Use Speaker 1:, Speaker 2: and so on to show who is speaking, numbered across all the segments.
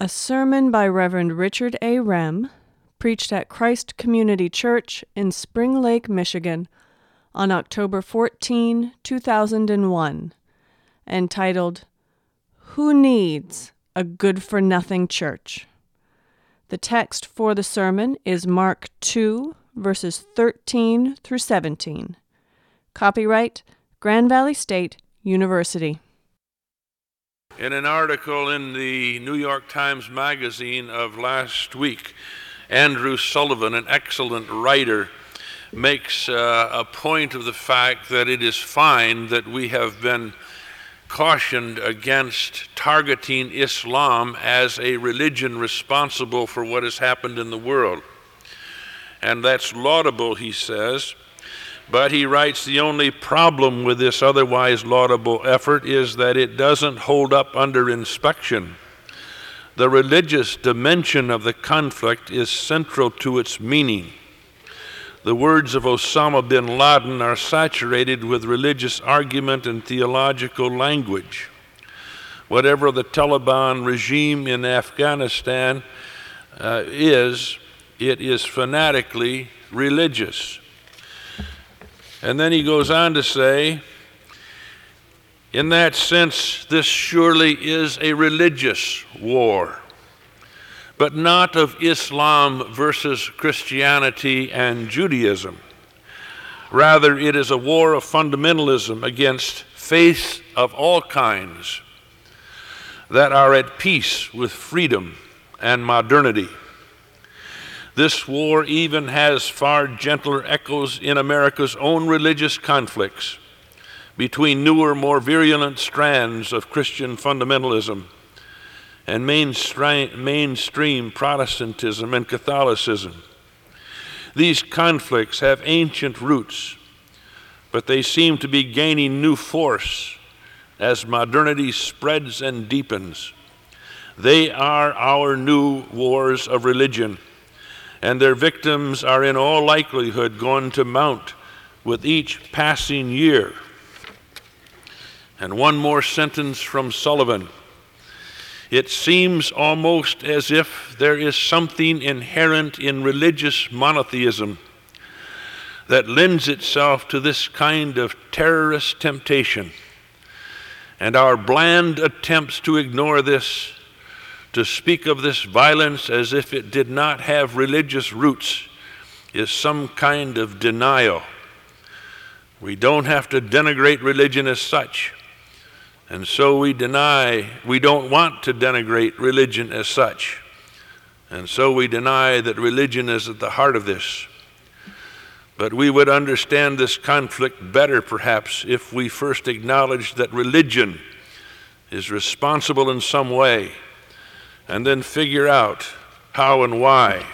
Speaker 1: A sermon by Reverend Richard A. Rem, preached at Christ Community Church in Spring Lake, Michigan, on October 14, 2001, entitled, Who Needs a Good-for-Nothing Church? The text for the sermon is Mark 2, verses 13 through 17. Copyright, Grand Valley State University.
Speaker 2: In an article in the New York Times Magazine of last week, Andrew Sullivan, an excellent writer, makes a point of the fact that it is fine that we have been cautioned against targeting Islam as a religion responsible for what has happened in the world. And that's laudable, he says. But he writes, the only problem with this otherwise laudable effort is that it doesn't hold up under inspection. The religious dimension of the conflict is central to its meaning. The words of Osama bin Laden are saturated with religious argument and theological language. Whatever the Taliban regime in Afghanistan it is fanatically religious. And then he goes on to say, in that sense, this surely is a religious war, but not of Islam versus Christianity and Judaism. Rather, it is a war of fundamentalism against faiths of all kinds that are at peace with freedom and modernity. This war even has far gentler echoes in America's own religious conflicts between newer, more virulent strands of Christian fundamentalism and mainstream Protestantism and Catholicism. These conflicts have ancient roots, but they seem to be gaining new force as modernity spreads and deepens. They are our new wars of religion, and their victims are in all likelihood going to mount with each passing year. And one more sentence from Sullivan. It seems almost as if there is something inherent in religious monotheism that lends itself to this kind of terrorist temptation. And our bland attempts to ignore this, to speak of this violence as if it did not have religious roots, is some kind of denial. We don't have to denigrate religion as such, and so we don't want to denigrate religion as such, and so we deny that religion is at the heart of this. But we would understand this conflict better, perhaps, if we first acknowledged that religion is responsible in some way, and then figure out how and why.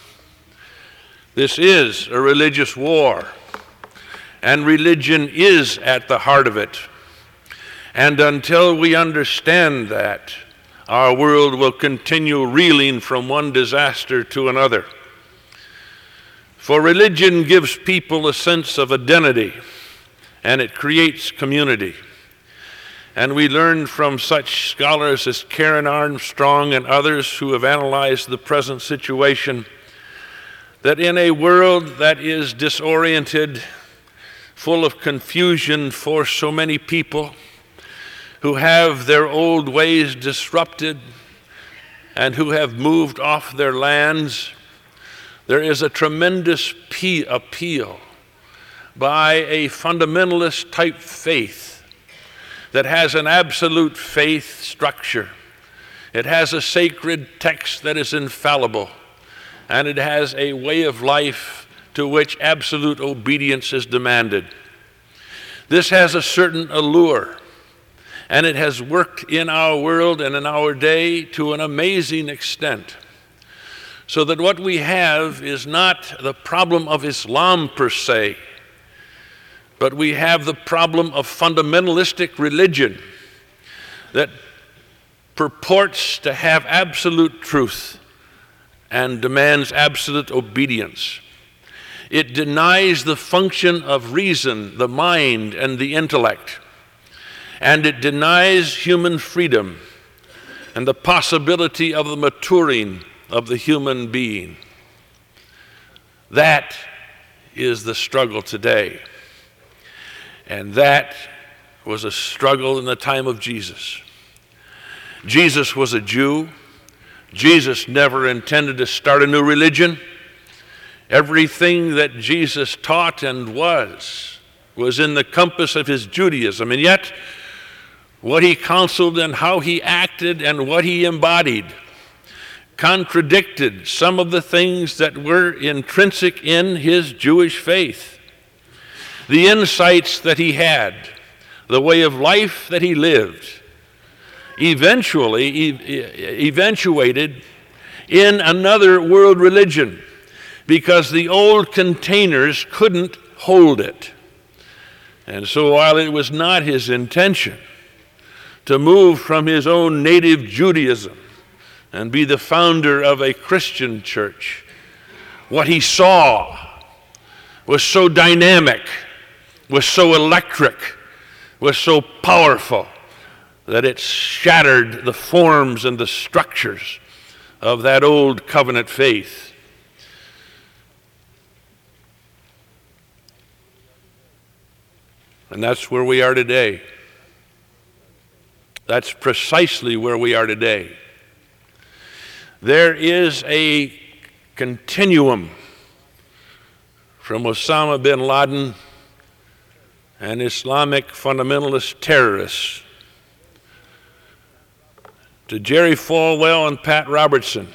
Speaker 2: This is a religious war, and religion is at the heart of it. And until we understand that, our world will continue reeling from one disaster to another. For religion gives people a sense of identity, and it creates community. And we learned from such scholars as Karen Armstrong and others who have analyzed the present situation that in a world that is disoriented, full of confusion for so many people who have their old ways disrupted and who have moved off their lands, there is a tremendous appeal by a fundamentalist type faith that has an absolute faith structure. It has a sacred text that is infallible, and it has a way of life to which absolute obedience is demanded. This has a certain allure, and it has worked in our world and in our day to an amazing extent, so that what we have is not the problem of Islam per se, but we have the problem of fundamentalistic religion that purports to have absolute truth and demands absolute obedience. It denies the function of reason, the mind, and the intellect, and it denies human freedom and the possibility of the maturing of the human being. That is the struggle today. And that was a struggle in the time of Jesus. Jesus was a Jew. Jesus never intended to start a new religion. Everything that Jesus taught and was in the compass of his Judaism. And yet, what he counseled and how he acted and what he embodied contradicted some of the things that were intrinsic in his Jewish faith. The insights that he had, the way of life that he lived, eventuated in another world religion because the old containers couldn't hold it. And so while it was not his intention to move from his own native Judaism and be the founder of a Christian church, what he saw was so dynamic, was so electric, was so powerful that it shattered the forms and the structures of that old covenant faith. And that's where we are today. That's precisely where we are today. There is a continuum from Osama bin Laden and Islamic fundamentalist terrorists to Jerry Falwell and Pat Robertson,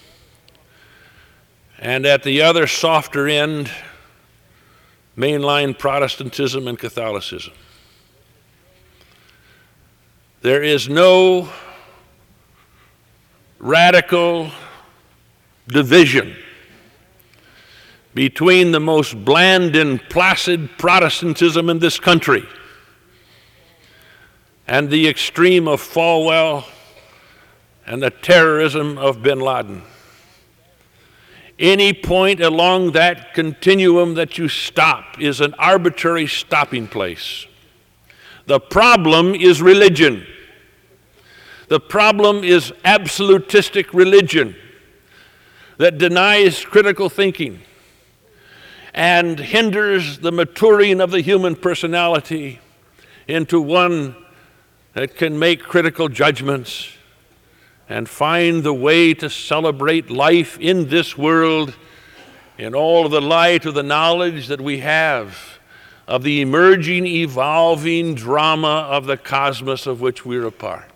Speaker 2: and at the other softer end, mainline Protestantism and Catholicism. There is no radical division between the most bland and placid Protestantism in this country and the extreme of Falwell and the terrorism of bin Laden. Any point along that continuum that you stop is an arbitrary stopping place. The problem is religion. The problem is absolutistic religion that denies critical thinking and hinders the maturing of the human personality into one that can make critical judgments and find the way to celebrate life in this world in all of the light of the knowledge that we have of the emerging, evolving drama of the cosmos of which we're a part.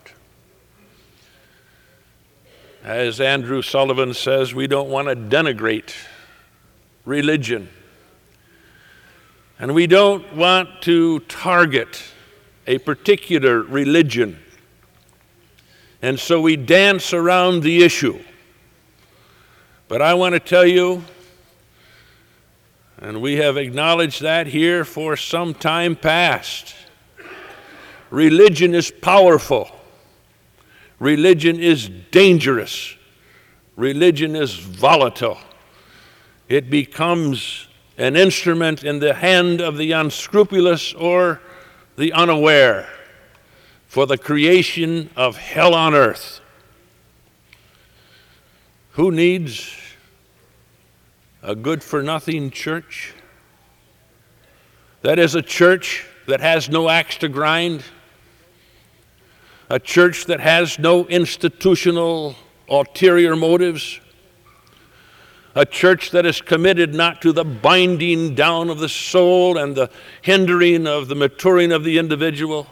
Speaker 2: As Andrew Sullivan says, we don't want to denigrate religion. And we don't want to target a particular religion. And so we dance around the issue. But I want to tell you, and we have acknowledged that here for some time past, religion is powerful. Religion is dangerous. Religion is volatile. It becomes an instrument in the hand of the unscrupulous or the unaware for the creation of hell on earth. Who needs a good-for-nothing church? That is a church that has no axe to grind, a church that has no institutional ulterior motives, a church that is committed not to the binding down of the soul and the hindering of the maturing of the individual,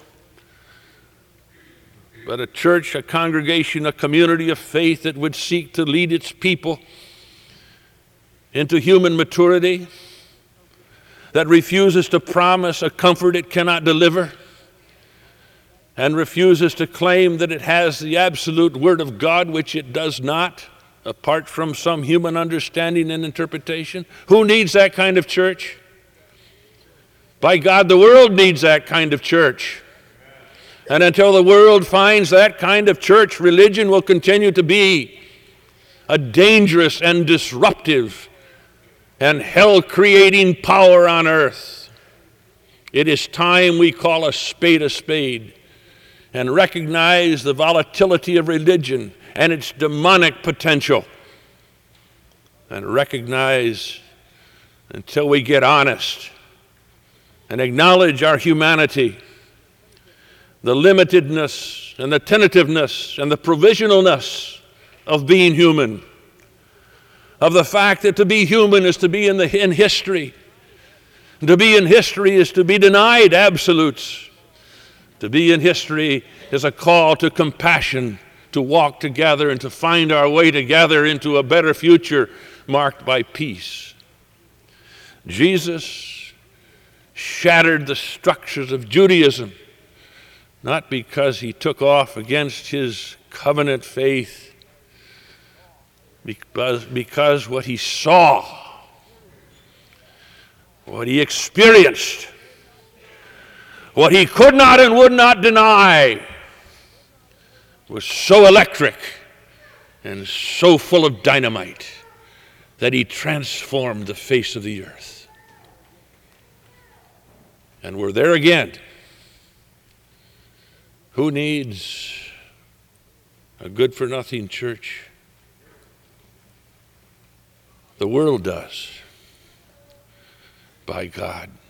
Speaker 2: but a church, a congregation, a community of faith that would seek to lead its people into human maturity, that refuses to promise a comfort it cannot deliver, and refuses to claim that it has the absolute Word of God, which it does not, apart from some human understanding and interpretation. Who needs that kind of church? By God, the world needs that kind of church. And until the world finds that kind of church, religion will continue to be a dangerous and disruptive and hell-creating power on earth. It is time we call a spade a spade. and recognize the volatility of religion and its demonic potential, and recognize, until we get honest and acknowledge our humanity, the limitedness and the tentativeness and the provisionalness of being human, of the fact that to be human is to be in history. To be in history is to be denied absolutes. To be in history is a call to compassion, to walk together and to find our way together into a better future marked by peace. Jesus shattered the structures of Judaism, not because he took off against his covenant faith, because what he saw, what he experienced, what he could not and would not deny was so electric and so full of dynamite that he transformed the face of the earth. And we're there again. Who needs a good-for-nothing church? The world does, by God.